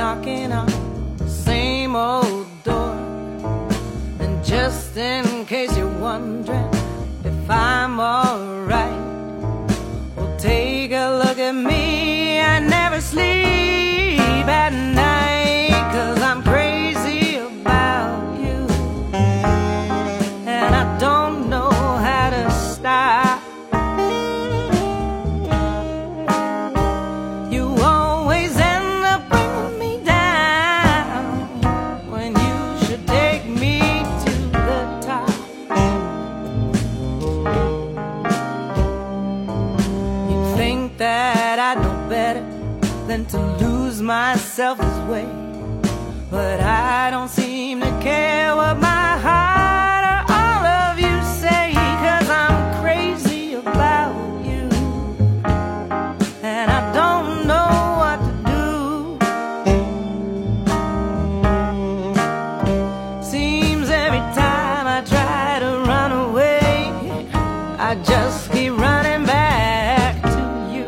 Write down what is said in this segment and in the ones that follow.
knocking on the same old door. And just in case you're wondering if I'm alright, well, take a look at me. I never sleep at night, 'cause I'm crazy about you, and I don't know how to stop. You always end up bringing me down when you should take me to the top. You'd think that I'd know better than to lose myself this way, but I don't seem to care what my heart or all of you say, 'cause I'm crazy about you, and I don't know what to do. Seems every time I try to run away, I just keep running back to you.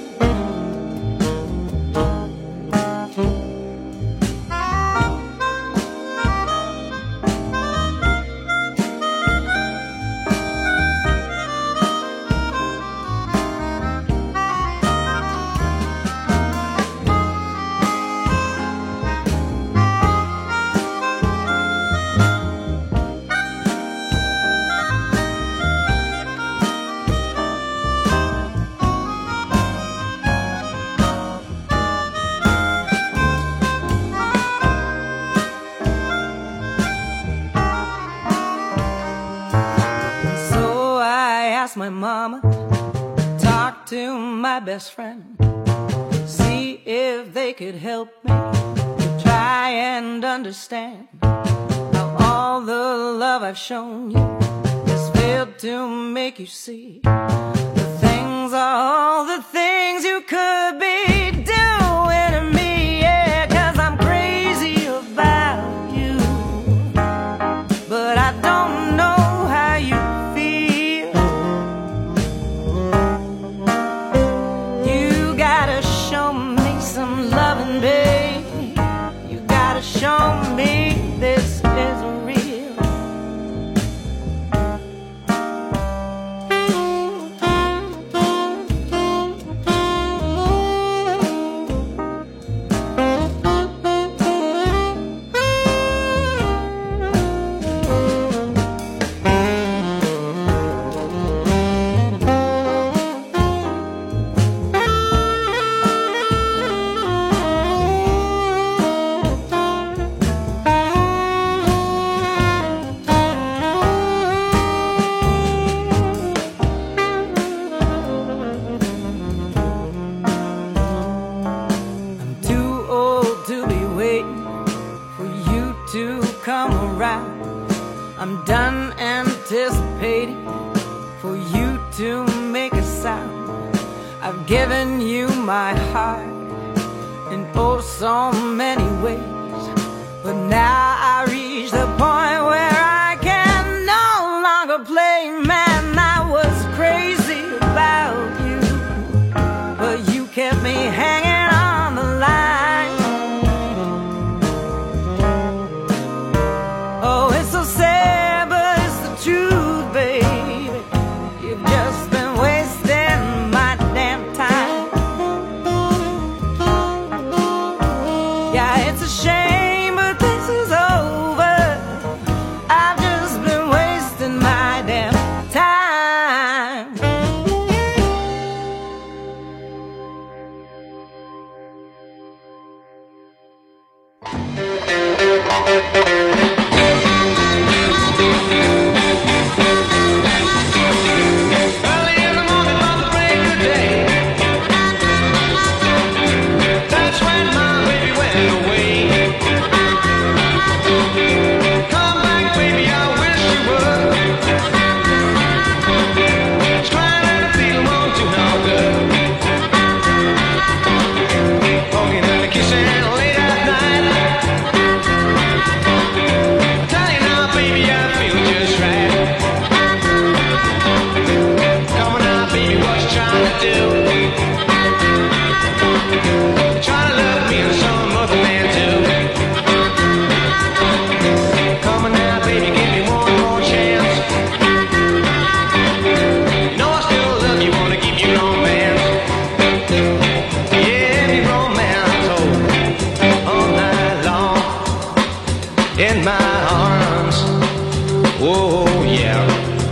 My mama, talk to my best friend, see if they could help me try and understand how all the love I've shown you has failed to make you see the things are all the things you could be doing to me. Yeah, 'cause I'm crazy about you, but I don't know how you feel. Show me some loving, babe. You gotta show me this is real. Come around, I'm done anticipating for you to make a sound. I've given you my heart in oh so many ways, but now I reach the point where I can no longer play. Man, I was crazy about you, but you kept me hanging on the line. Oh, it's so sad, but it's the truth, baby. You've just been wasting my damn time. Yeah, it's a shame. in my arms. Oh yeah.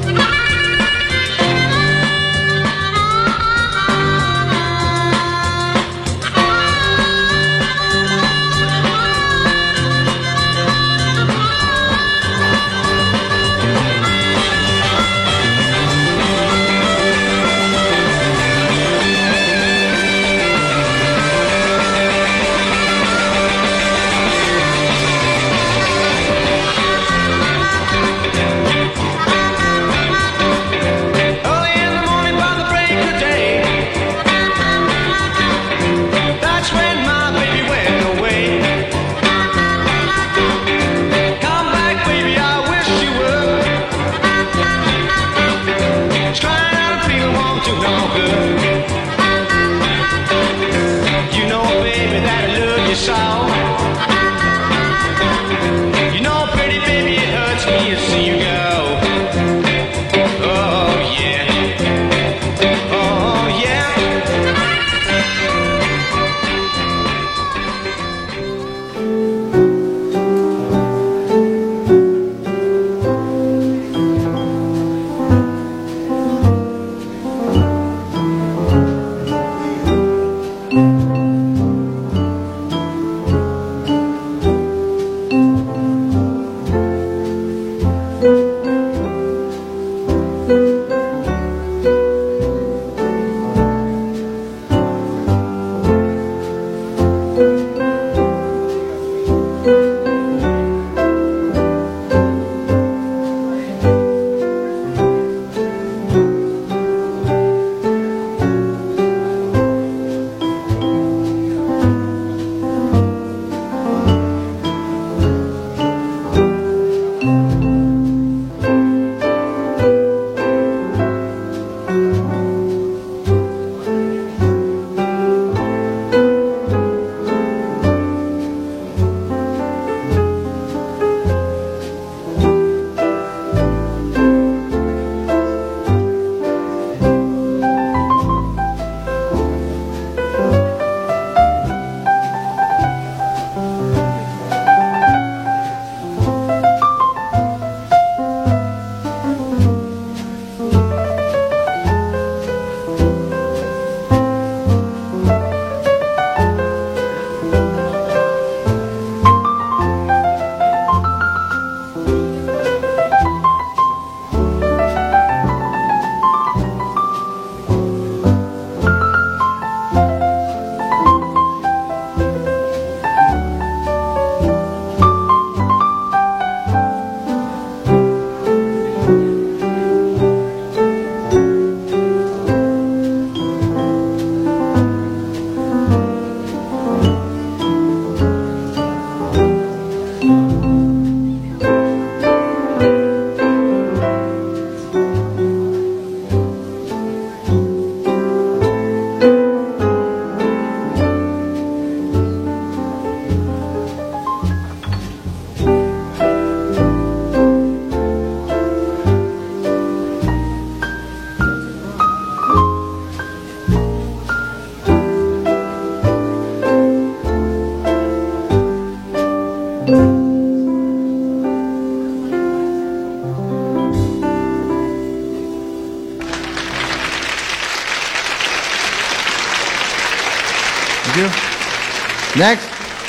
Next,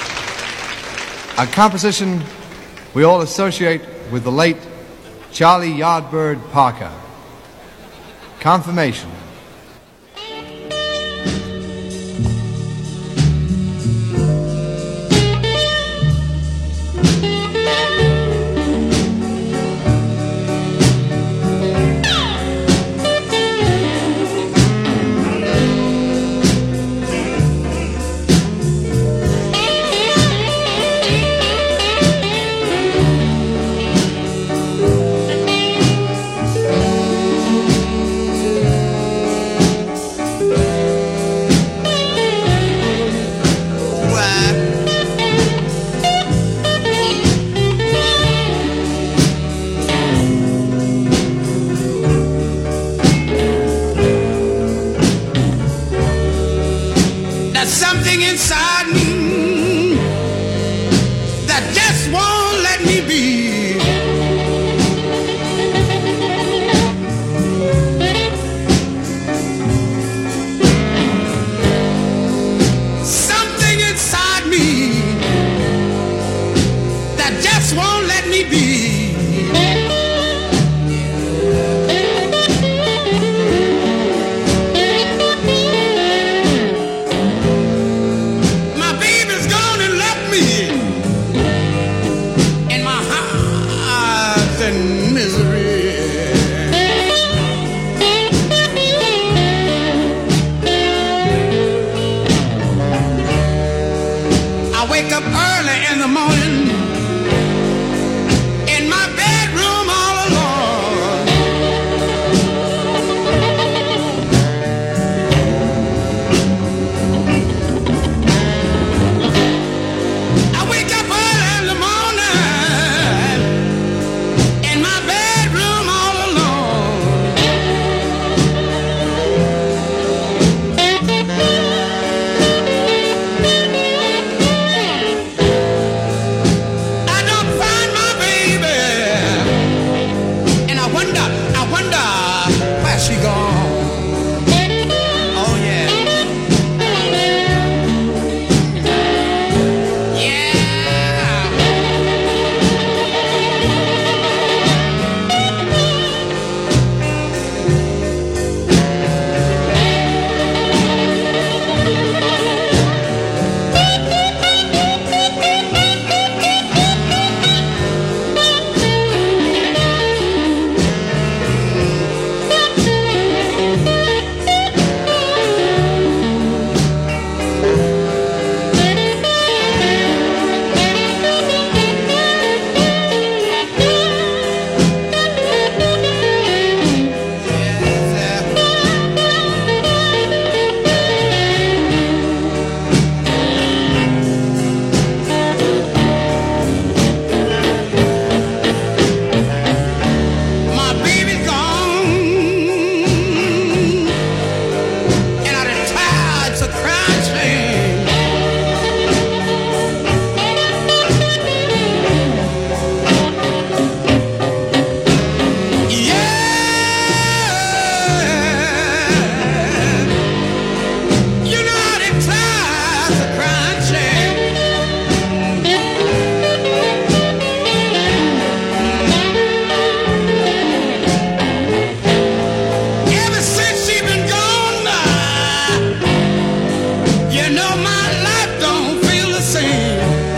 a composition we all associate with the late Charlie Yardbird Parker, Confirmation. and misery. I wake up early in the morning in my bedroom all alone. I wake up early in the morning in my bedroom all alone. I don't find my baby, and I wonder where she gone. Oh yeah, yeah. My baby's gone, and I done tied to crying shame. Yeah, you know I done tied to crying shame. Ever since she been gone, you know my life don't feel the same.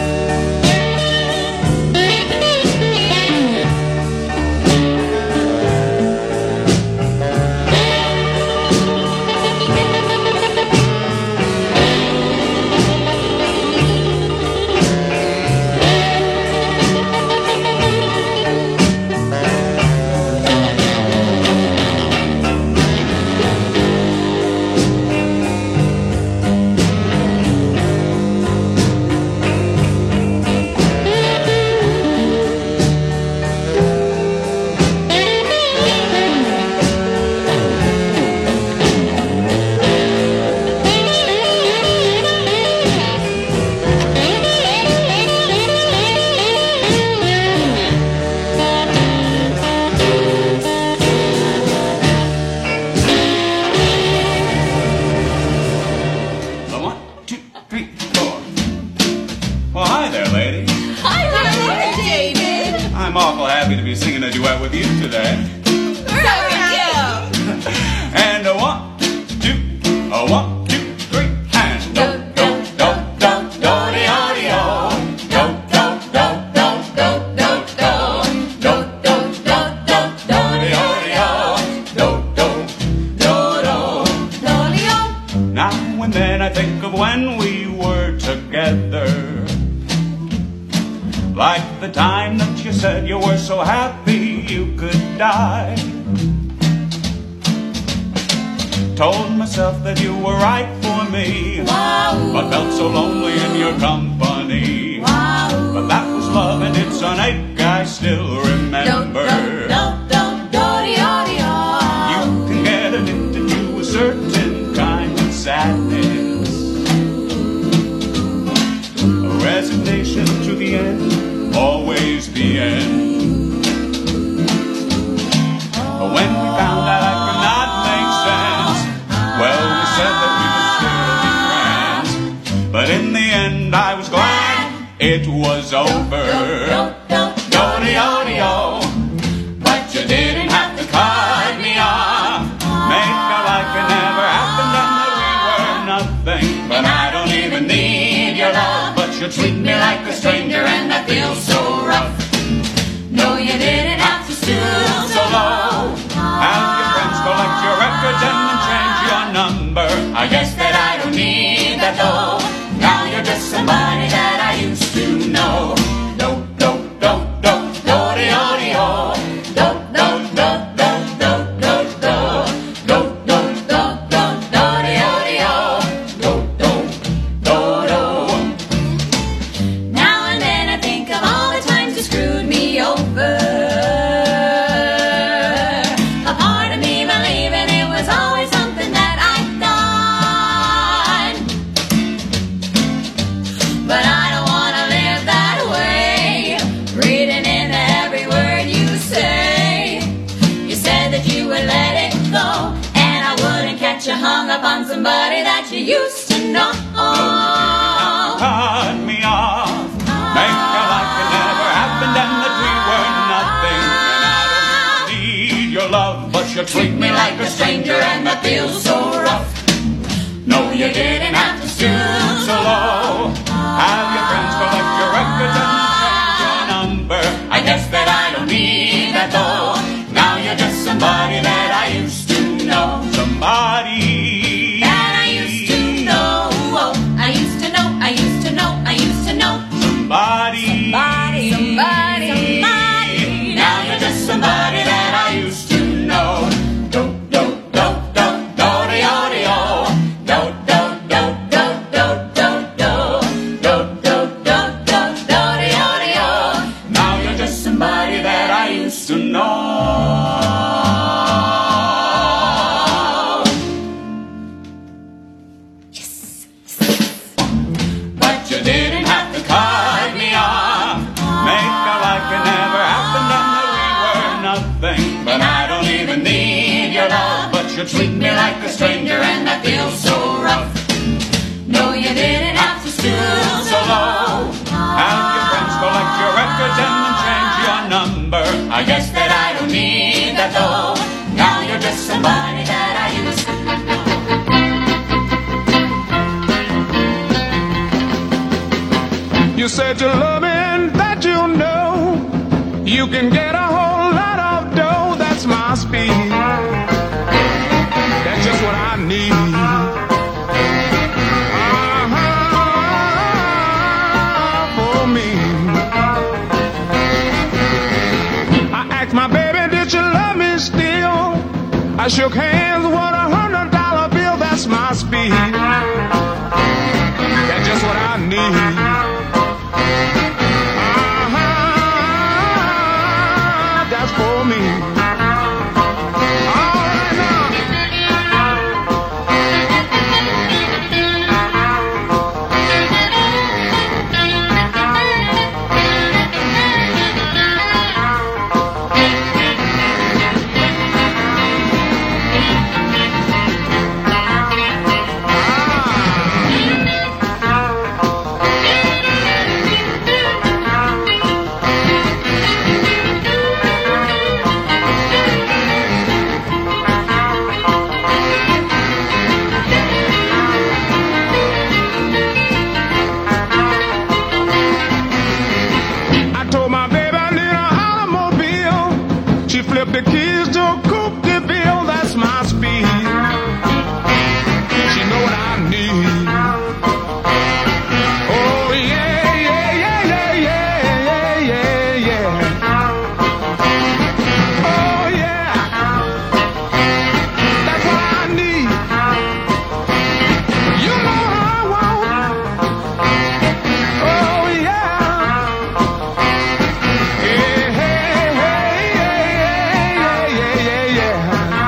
The 1, 2, 3, 4. Well, hi there, lady. Hi there, David. I'm awful happy to be singing a duet with you today. So are you. And a 1, 2, a 1, 2, 3, and do, do, do, do, do, de, de, oh. Do, do, do, do, do, do, do. Do, do, do, do, do, de, de, oh. Do, do, do, do. Now and then I think of when we were together, like the time that you said you were so happy you could die. Told myself that you were right for me, but felt so lonely in your company. But that was love and it's an ache I still remember. You can get addicted to a certain kind of sadness, a resignation to the end, always the end. But when we found out I could not make sense, well, we said that we would still be friends. But in the end I was glad it was over. Do-de-o-de-o. But you didn't have to cut me off, make out like it never happened and that we were nothing. But I don't even need your love, but you treat me like a stranger and I feel so rough. No, you didn't have to used to know. Cut me off, make it like it never happened and that we were nothing. And I don't need your love, but you treat me like a stranger and that feels so rough. No, you didn't have to stoop so low. Have your friends collect your records and change your number. I guess that I don't need that though. Now you're just somebody that I used to know. Somebody That I used to know. Oh, I used to know, I used to know, I used to know. Somebody, Somebody. now you're just somebody that I used to know. Do do do do do de o de o. Do do do do do do do. Do do do do do de o de o. Now you're just somebody that I used to know. But you didn't have to cut me off. Make out like it never happened and that we were nothing. But I don't even need your love. But you treat me like a stranger and that feels so rough. No, you didn't have to stoop so low. Have your friends collect your records and then change your number. I guess that I don't need that though. Now you're just somebody that I used to know. You said you love me and that you know you can get a whole lot of dough. That's my speed. That's just what I need. For me. I asked my baby, did you love me still? I shook hands with $100 bill. That's my speed. That's just what I need. That's for me. All right now. The keys to a coupe de ville, that's my speed. She know what I need. Oh yeah, yeah, yeah, yeah, yeah, yeah, yeah. Oh yeah, that's what I need. You know what I want. Oh yeah. Yeah, hey, hey, hey, yeah.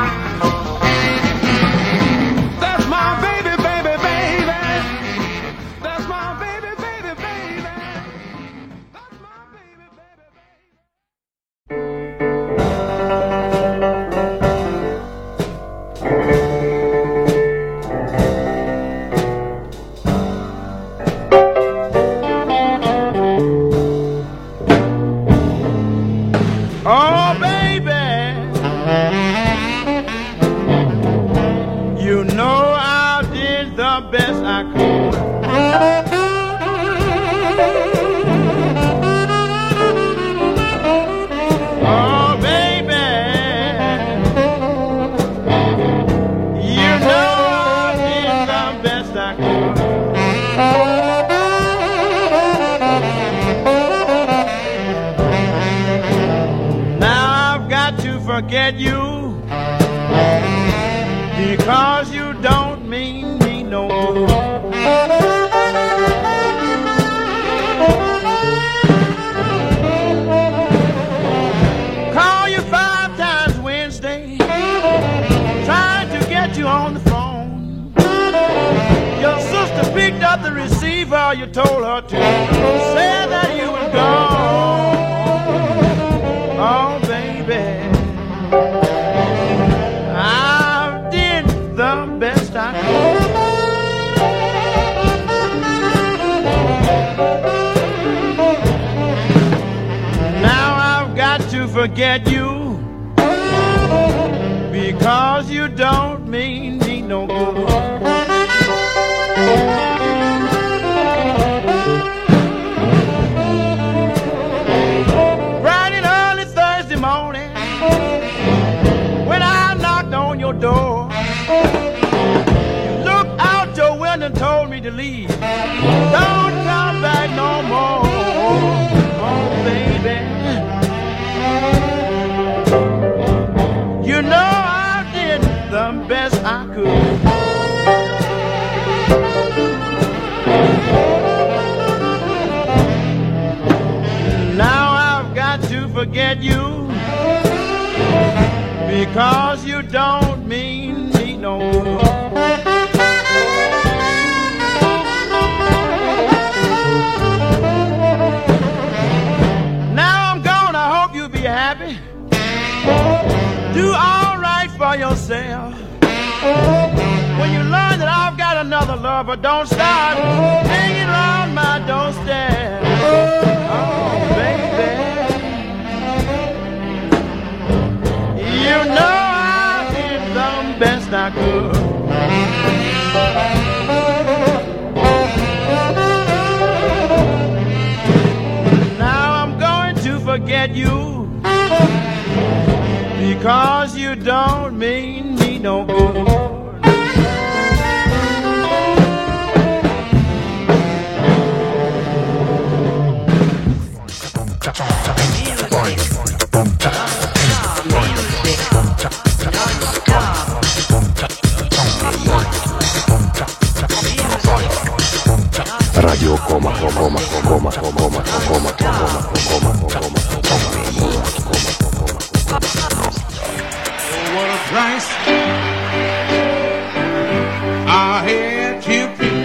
That's my baby, baby, baby. That's my baby, baby, baby. That's my baby, baby, baby. Oh, baby, you know I did the best I could. Oh, baby, you know I did the best I could. Now I've got to forget you because you don't mean me no good. Call you 5 times Wednesday, trying to get you on the phone. Your sister picked up the receiver, you told her to, said that you was gone. Oh, baby, I did the best I could. forget you because you don't mean me no good. Bright and early Thursday morning, when I knocked on your door, you looked out your window and told me to leave. Don't come back no more, oh baby. You know I did the best I could. Now I've got to forget you because you don't mean me no good. Now I'm gone, I hope you'll be happy. Do all right for yourself. When you learn that I've got another lover, don't start hanging around my doorstep. Oh, baby. You know I did the best I could. Now I'm going to forget you because you don't mean me no good. Radio Coma, Coma, Coma, Coma, Coma, What a price I had to pay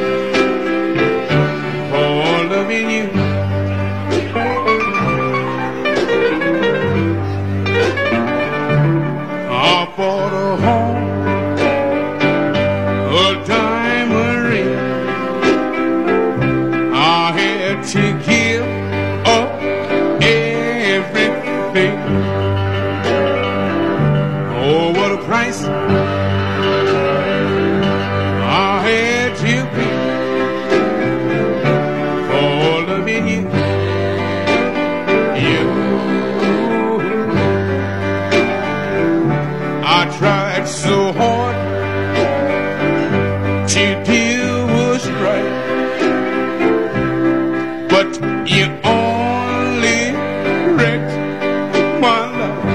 for loving you. I bought a home, a diamond ring. I had to give up everything. Oh, what a price I had to pay for loving you. You, I tried so hard to do what's right, but you only wrecked my life.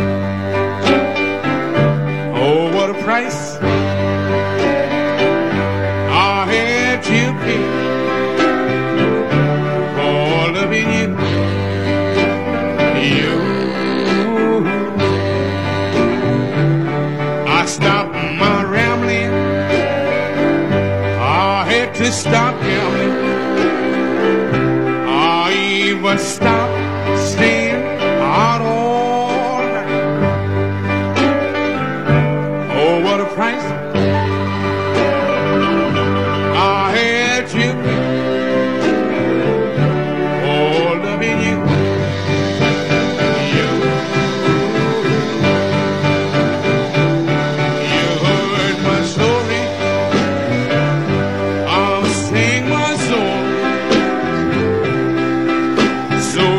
Oh, what a price I had to pay for loving you. You, I stopped my rambling. I had to stop gambling. I even stopped staying out all night. Oh, what a price I had to pay for loving you. You heard my story. I'll sing my song. So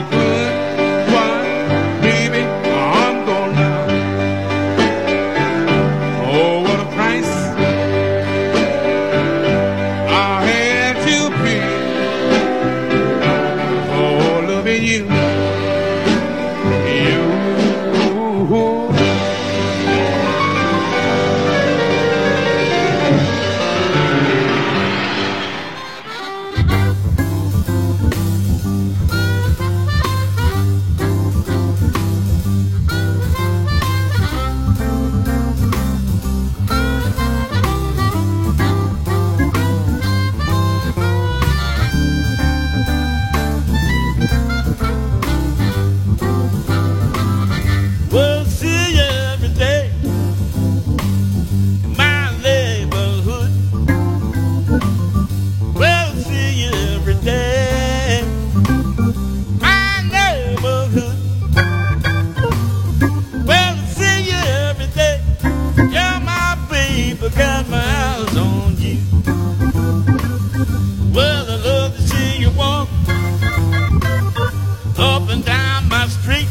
down my street.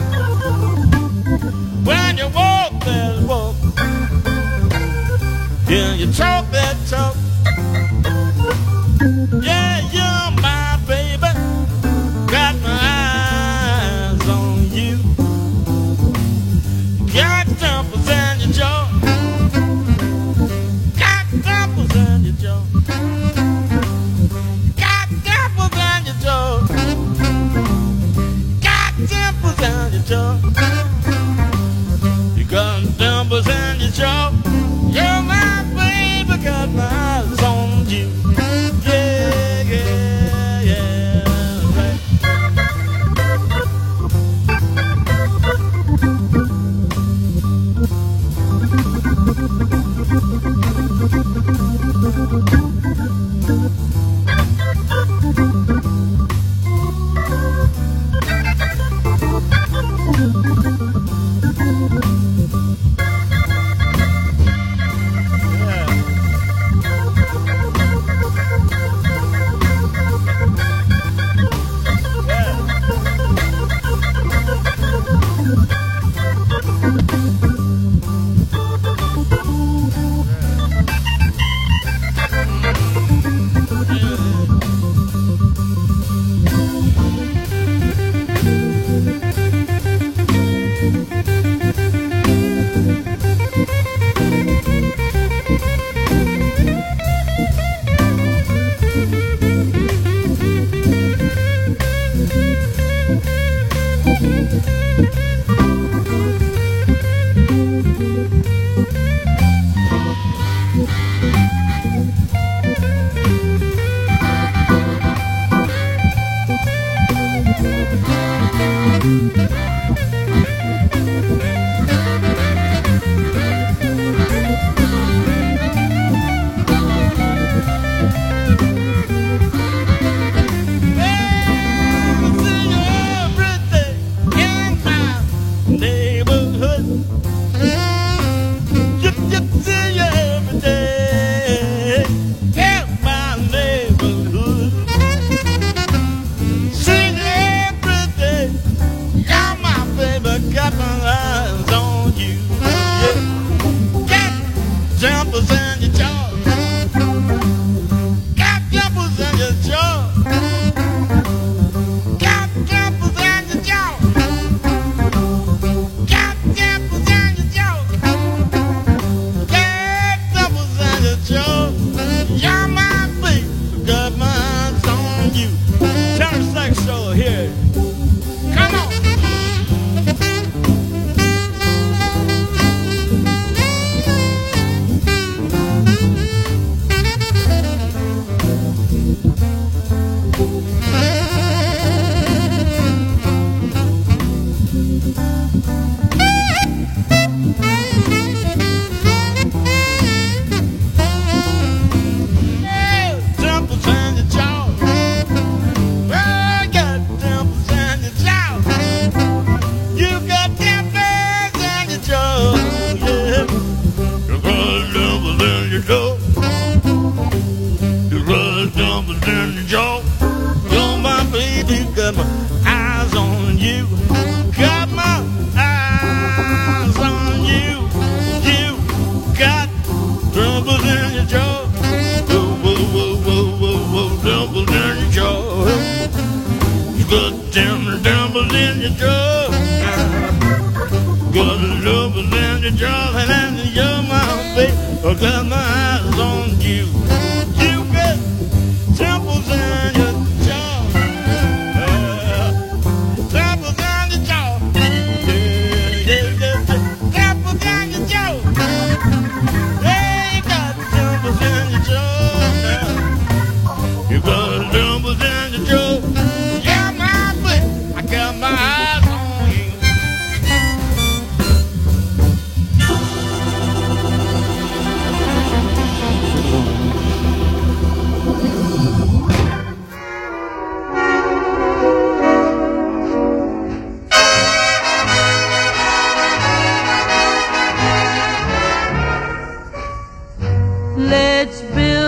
When you walk that walk, yeah, you talk that talk. Yeah, you're my baby, got my eyes on you. Got dimples in your jaw, got dimples in your jaw, got dimples in your jaw, got dimples in your jaw. You got dimples in your jaw. You're my baby, got my eyes on you. Yeah, yeah, yeah, right.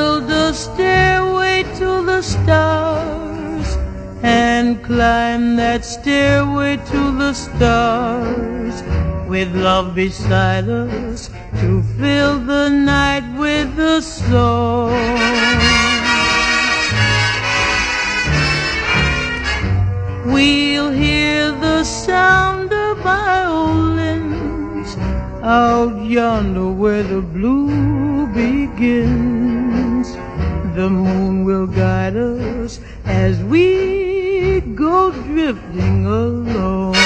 Climb that that stairway to the stars, with love beside us to fill the night with a song. We'll hear the sound of violins out yonder where the blue begins. The moon will guide us as we go drifting along.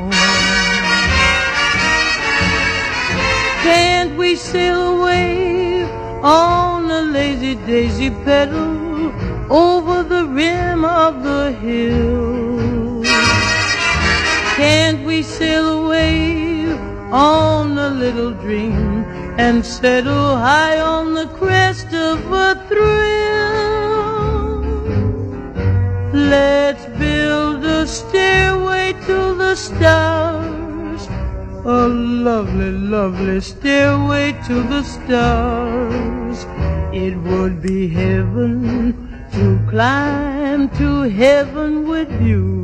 Can't we sail away on a lazy daisy pedal over the rim of the hill? Can't we sail away on a little dream and settle high on the crest of a thrill? Let's build a stairway to the stars, a lovely, lovely stairway to the stars. It would be heaven to climb to heaven with you.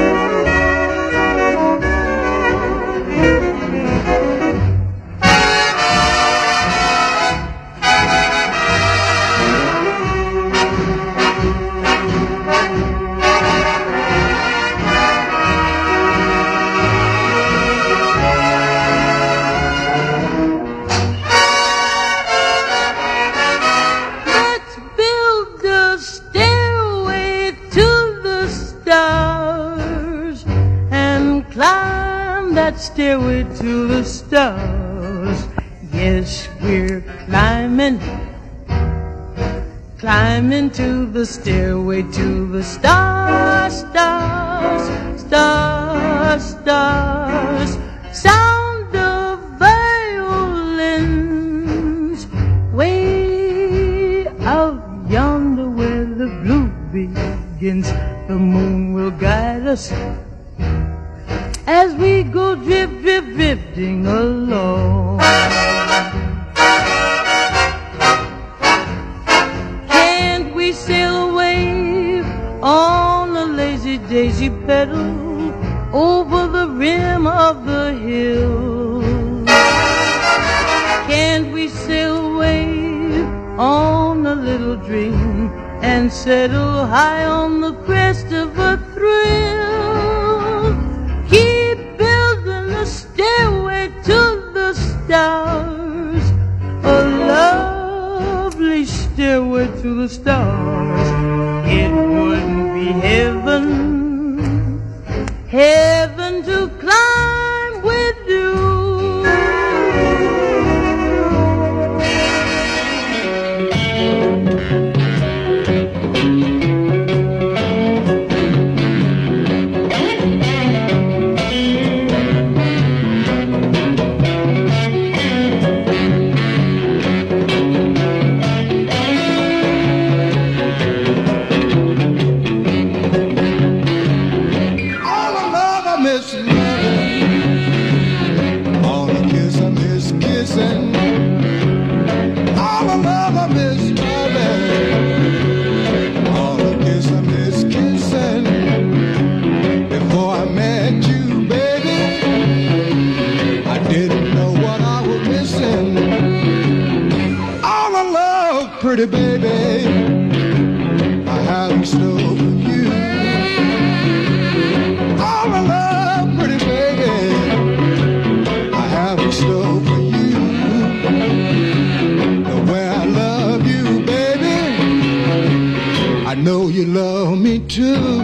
Stairway to the stars. Yes, we're climbing to the stairway to the stars, stars, stars, stars. Sound of violins way out yonder where the blue begins. The moon will guide us as we go drifting along. Can't we sail away on a lazy daisy pedal over the rim of the hill? Can't we sail away on a little dream and settle high on the crest of a thrill? Stairway to the stars, a lovely stairway to the stars. It wouldn't be heaven, heaven to climb with you. Pretty baby, I have in store for you. All the love, pretty baby, I have in store for you. The way I love you, baby, I know you love me too.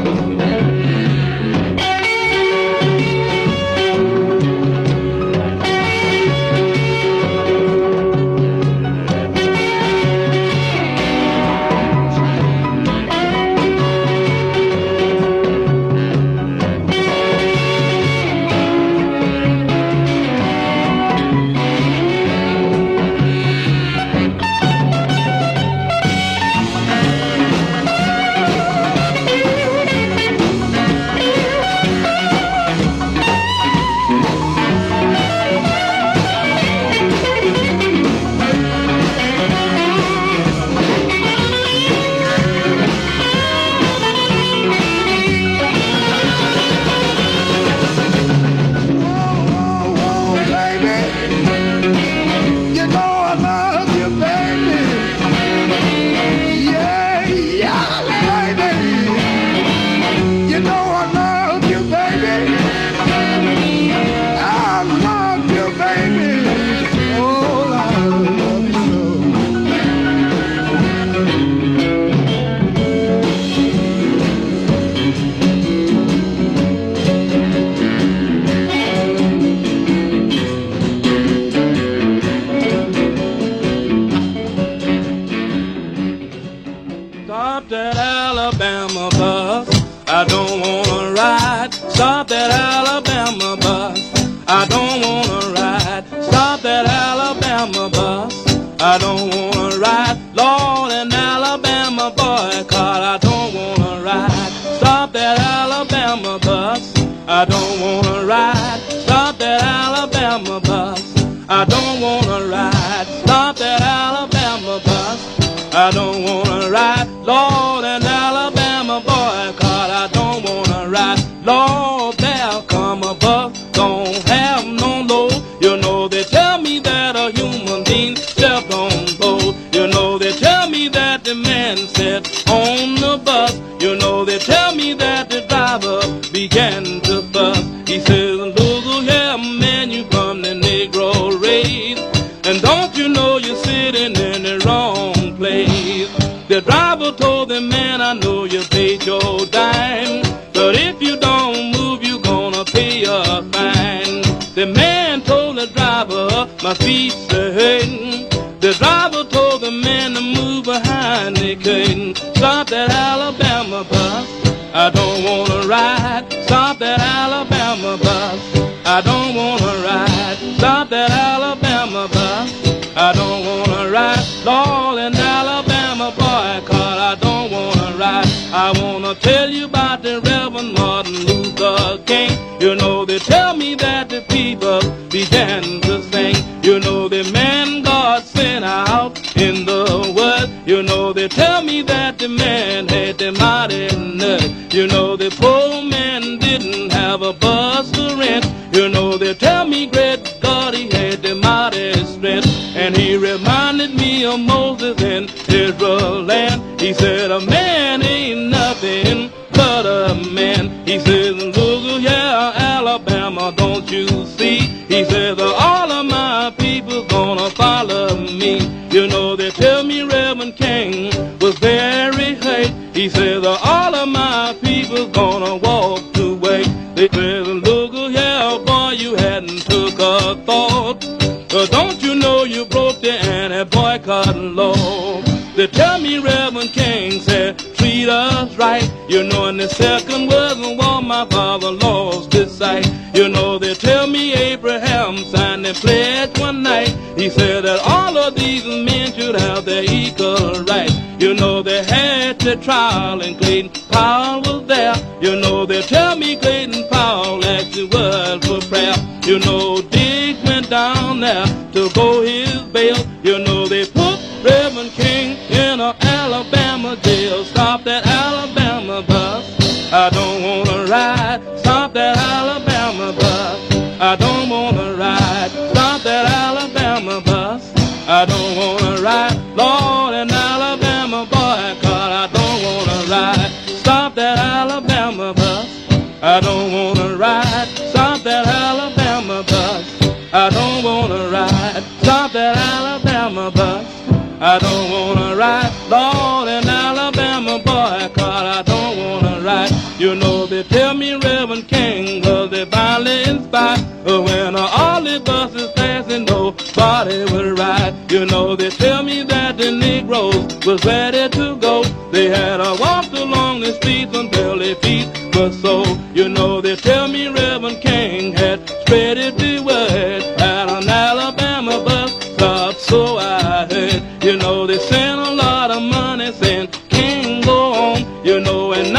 Alabama bus. I don't wanna ride. Stop that Alabama bus. I don't wanna ride. Lord, an Alabama boycott. I don't wanna ride. Stop that Alabama bus. I don't wanna ride. Stop that Alabama bus. I don't wanna ride. Stop that Alabama bus. I don't wanna ride. Lord, an Alabama boycott. I don't wanna ride. Lord, there come a bus, don't have no load. You know they tell me that a human being stepped on board. You know they tell me that the man sat on the bus. You know they tell me that the driver began to fuss. He says, look here, man, you from the Negro race, and don't you know you're sitting in the wrong place? The driver told the man, I know you paid your dime, but if you don't move, you're gonna pay a fine. The man told the driver, my feet's hurting. The driver told the man to move behind the curtain. Stop that Alabama bus. I don't wanna ride. Stop that Alabama bus. I don't wanna ride. Stop that Alabama bus. I don't wanna ride. Lord, an Alabama boycott. I don't wanna ride. I wanna tell you about the Reverend Martin Luther King. You know they tell me that the people began to sing. You know the man God sent out in the world. You know they tell me that the man had the mighty nut. You know the poor man didn't have a bus to rent. You know they tell me great God he had the mighty strength. And he reminded me of Moses in Israel land. He said a man ain't nothing but a man. He says, look, yeah, Alabama, don't you see? He says, all of my people gonna follow me. You know they tell me Reverend King was very hurt. He says, all of my people gonna walk the way. They said, look, yeah, boy, you hadn't took a thought. Don't you know you broke the anti-boycott law? They tell me Reverend King said, treat us right. You know in the Second World War my father lost his sight. You know they tell me Abraham signed the pledge one night. He said that all of these men should have their equal right. You know they had the trial and Clayton Powell was there. You know they tell me Clayton Powell actually was for prayer. You know Diggs went down there to go his bail. You know they put Reverend King in a Alabama jail. Stop that Alabama bus. I don't wanna ride. Stop that Alabama bus. I don't wanna ride. Stop that Alabama bus. I don't wanna ride. Lord, an Alabama boycott. I don't wanna ride. Stop that Alabama bus. I don't wanna ride. Stop that Alabama bus. I don't wanna ride. Stop that Alabama bus. I don't wanna ride. Lord, an Alabama boycott. I don't wanna ride. You know they tell me Reverend King was the violent spot. When all the buses passing, nobody would ride. You know they tell me that the Negroes was ready to go. They had walked along the streets until their feet were sore. You know they tell me Reverend King had spread it the word at an Alabama bus stop. So I heard. You know they sent a lot of money saying King go on. You know in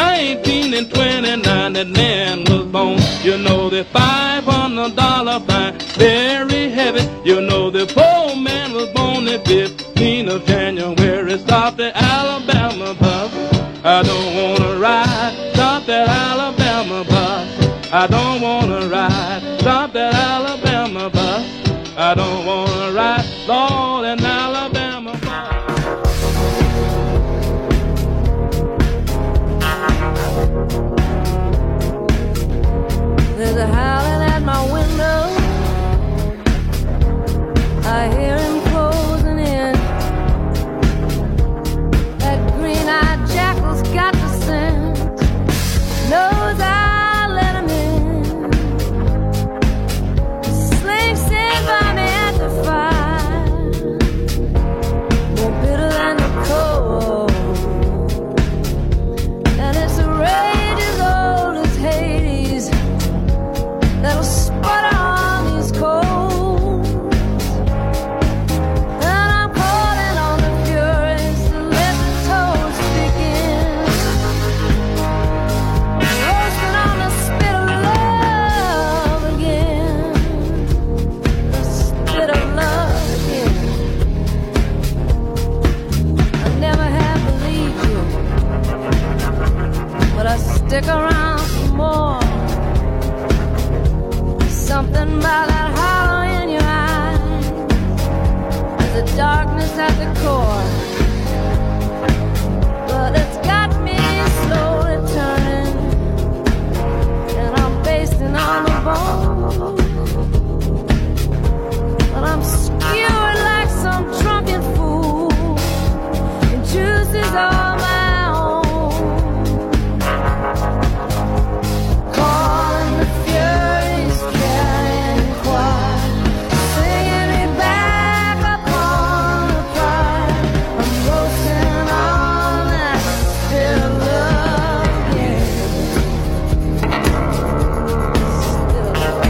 1929 that man was born. You know the $500 fine very heavy. You know the poor man was born the 15th of January. Stop the Alabama bus. I don't wanna ride. Stop that Alabama bus. I don't wanna ride. Stop that Alabama bus. I don't wanna ride. Lord, an Alabama bus. There's a howling at my window. I hear him closing in. That green-eyed jackal's got the scent. Knows I'll let him in. Slave stand by me at the fire. More bitter than the cold. And it's a rage as old as Hades that'll by that hollow in your eye. There's a darkness at the core, but it's got me slowly turning, and I'm basting on the bone. But I'm skewered like some drunken fool, and juice is all my own. Calling the furies, carrying quiet, singing me back upon the pride. I'm roasting on that still love again. Still love.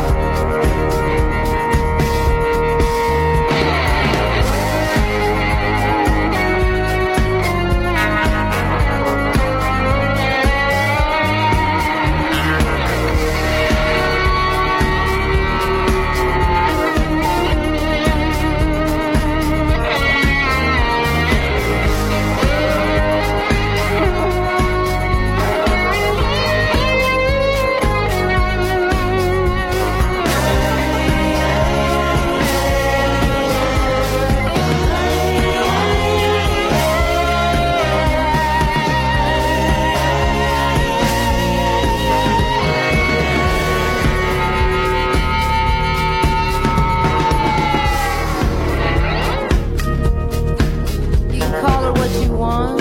You can call it what you want,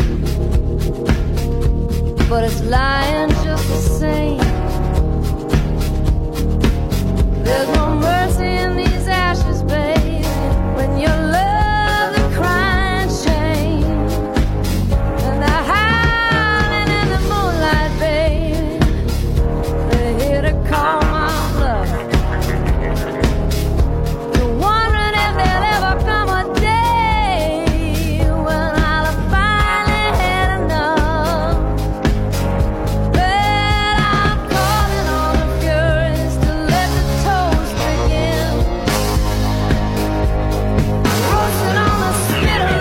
but it's lying just the same. There's no mercy in these ashes, baby, when you love the crying shame. And they're howling in the moonlight, baby, they're here to call my bluff. You're wondering if there'll ever come a day when I'll have finally had enough. But I'm calling on the furies to let the toast begin. Roasting on the spit of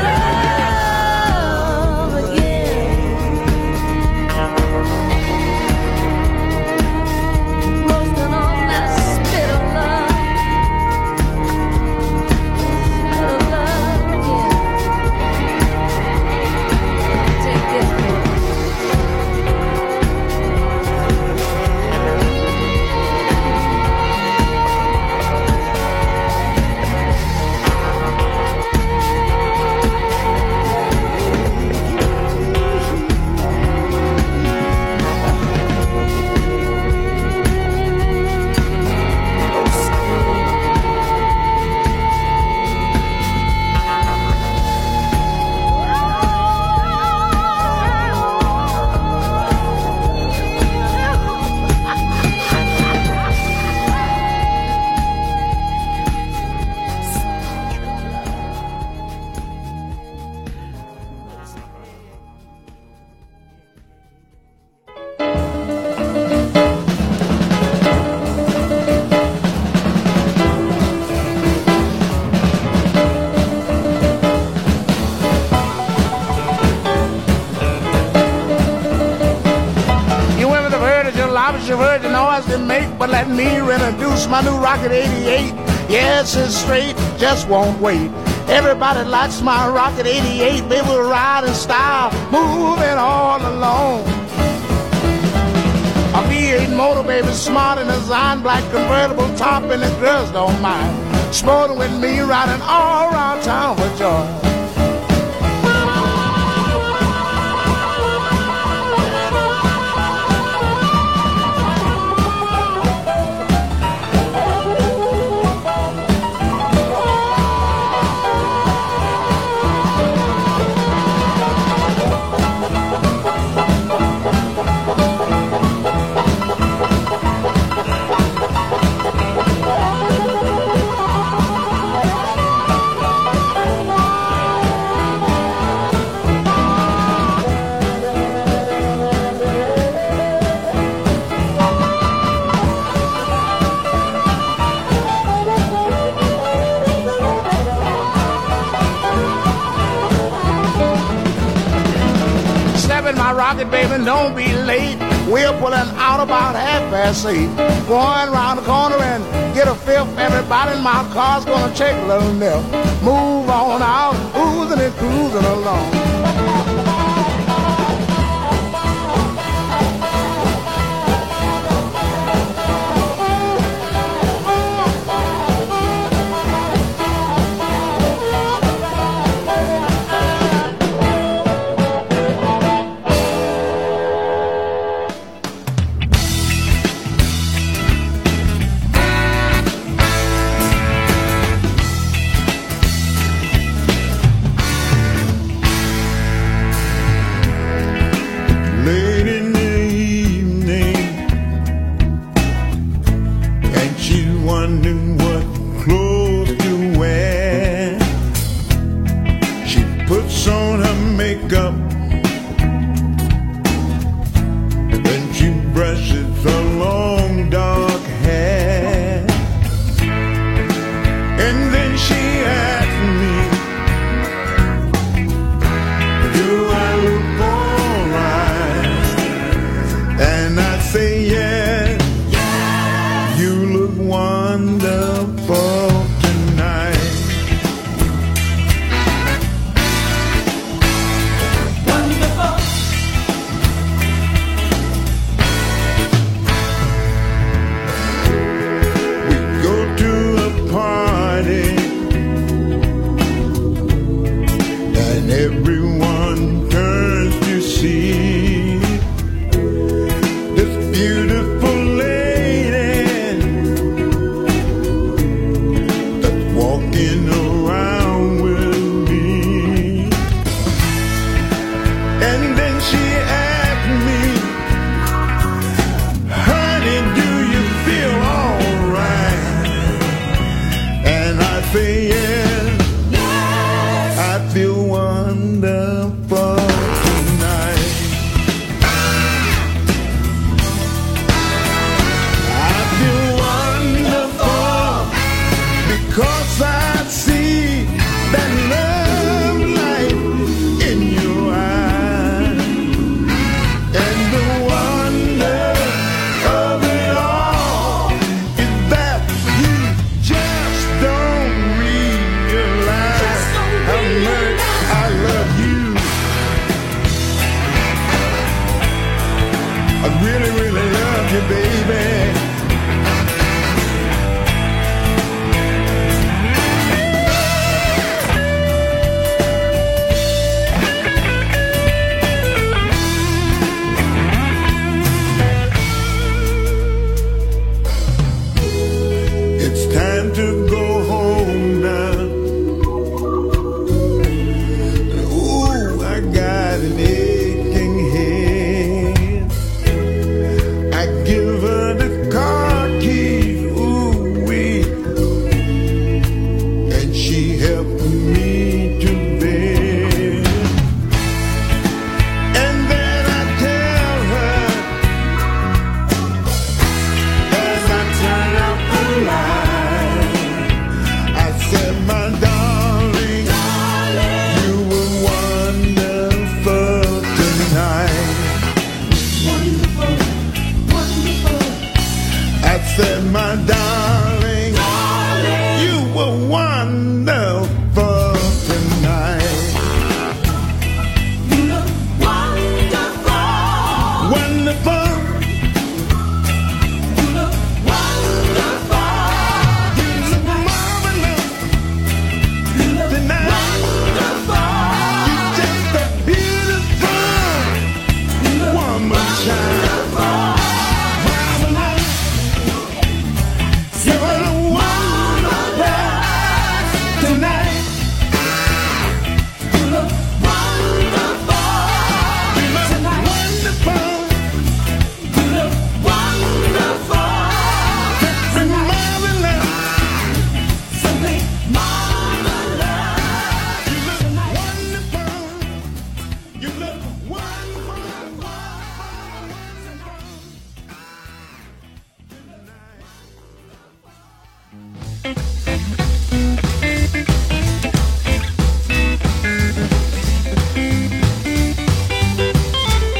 love again. Roasting on that spit of love. Spit of love again. Take this, baby. You women have heard of your lobbies, you've heard the noise they make, but let me introduce my new Rocket 88. Yes, it's straight, just won't wait. Everybody likes my Rocket 88, baby, we'll ride in style, moving all alone. A V8 motor, baby, smart and designed, black convertible top, and the girls don't mind. Sporting with me, riding all around town with joy. My rocket, baby, don't be late. We're pulling out about 8:30. Going round the corner and get the 5th, everybody in my car's gonna take a little nip. Move on out, oozing and cruising along.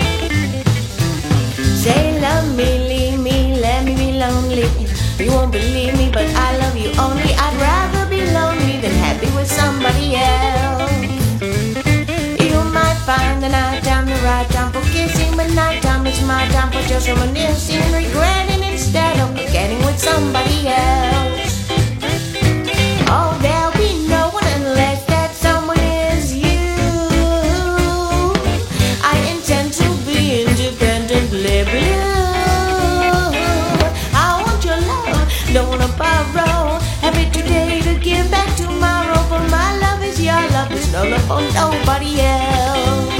You won't believe my time for just reminiscing, regretting instead of forgetting with somebody else. Oh, there'll be no one unless that someone is you. I intend to be independently blue. I want your love, don't wanna borrow. Every today to give back tomorrow. For my love is your love, there's no love for nobody else.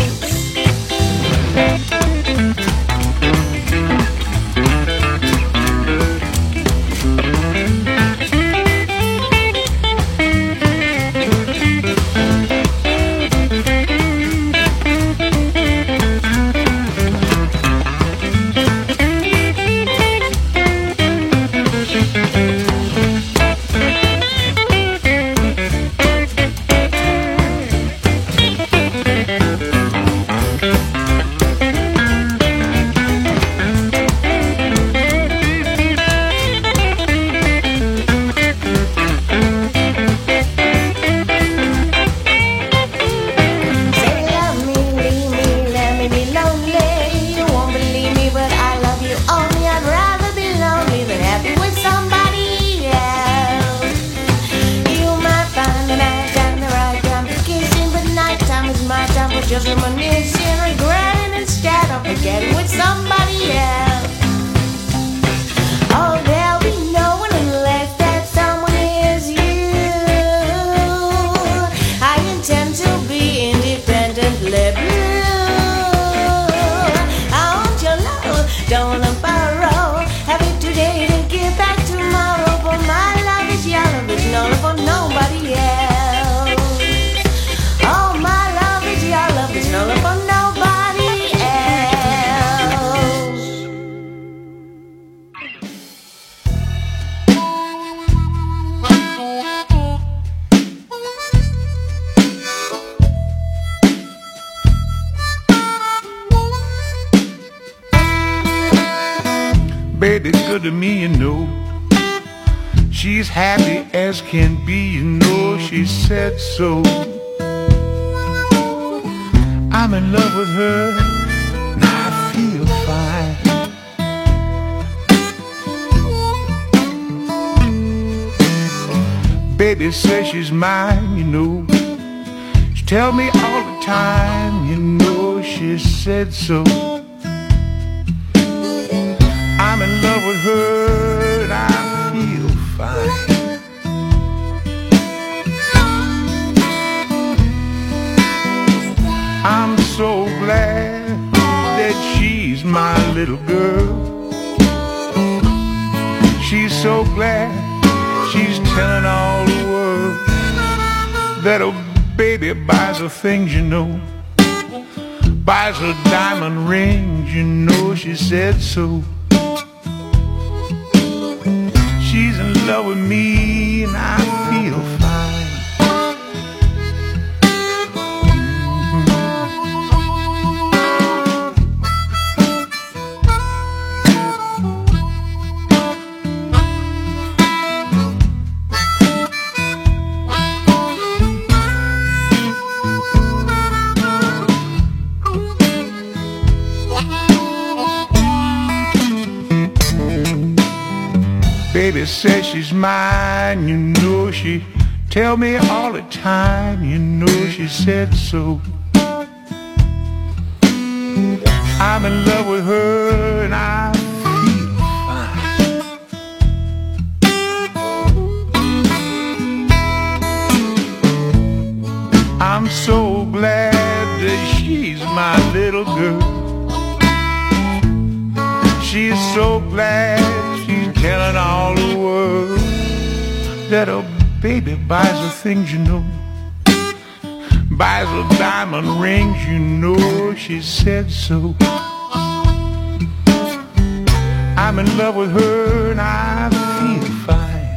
Just reminiscing, regretting instead of forgetting with somebody else. Oh, there'll be no one unless that someone is you. I intend to be independently blue. I want your love, don't wanna borrow. Have it today to give back tomorrow. For my love is your love, there's no love for nobody else. There's no love for nobody else. Baby's good to me, you know. She's happy as can be, you know. She said so. I'm in love with her, and I feel fine. Baby says she's mine, you know. She tell me all the time, you know. She said so. I'm in love with her, and I feel fine. I'm so glad that she's my little girl. She's so glad she's telling all the world that her baby buys her things, you know. Buys her diamond rings, you know. She said so. She's in love with me and I feel fine. Baby says she's mine, you know. She tell me all the time, you know. She said so. I'm in love with her and I feel fine. I'm so glad that she's my little girl. She's so glad she's telling all the world that her baby buys her things, you know. Buys her diamond rings, you know. She said so. I'm in love with her and I feel fine.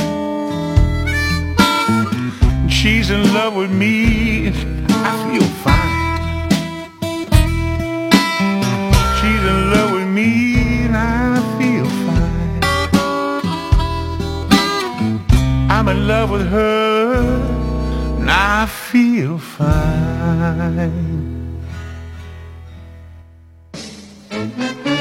She's in love with me and I feel fine. She's in love with me and I feel fine. I'm in love with her and I feel fine.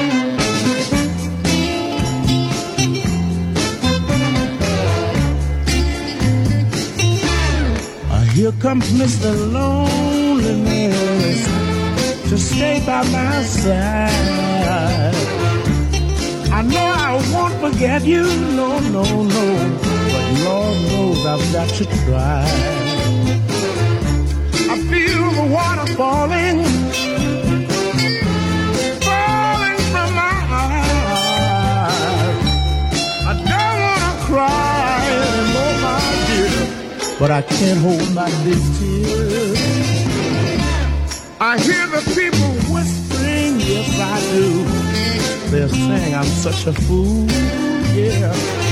comes Mr. Loneliness to stay by my side. I know I won't forget you, no, no, no, but Lord knows I've got to try. I feel the water falling from my eyes. I don't wanna cry anymore, my dear, but I can't hold back these tears. I hear the people whispering, yes I do. They're saying I'm such a fool, yeah.